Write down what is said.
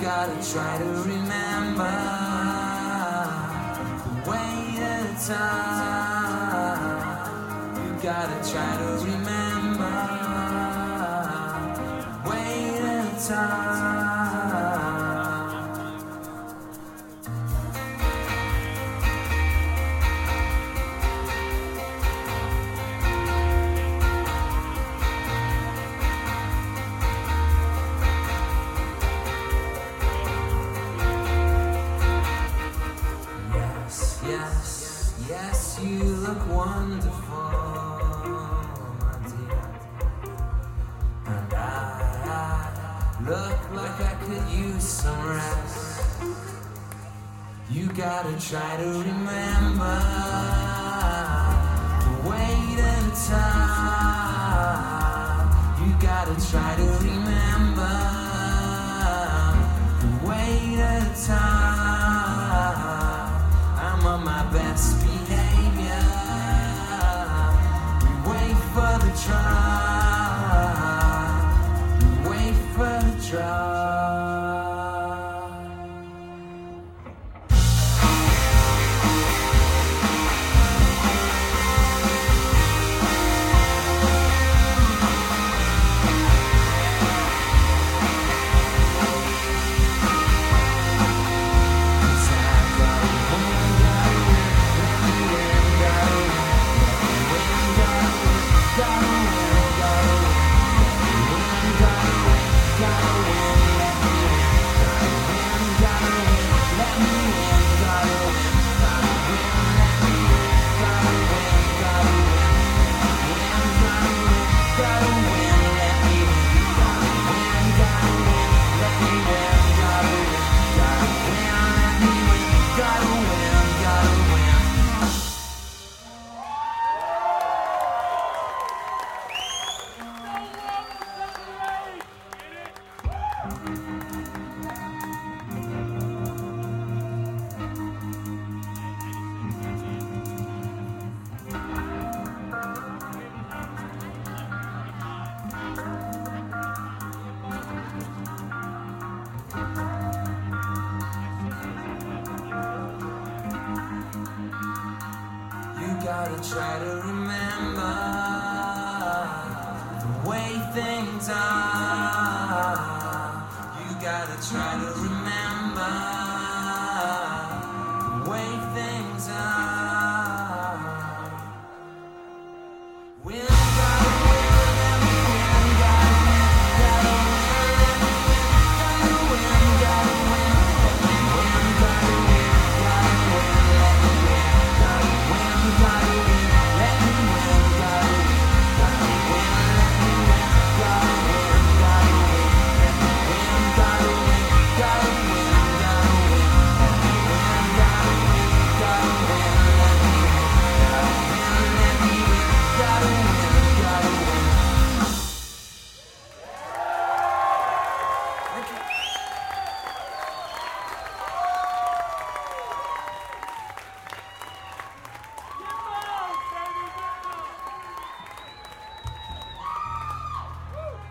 gotta try to remember the way at a time. You gotta try to remember way at a time. Yes, you look wonderful, my dear. And I look like I could use some rest. You gotta try to remember the wait and the time. You gotta try to remember the wait and the time. I'm on my best behavior. We wait for the trial. We wait for the trial. You gotta try to remember the way things are. You gotta try to remember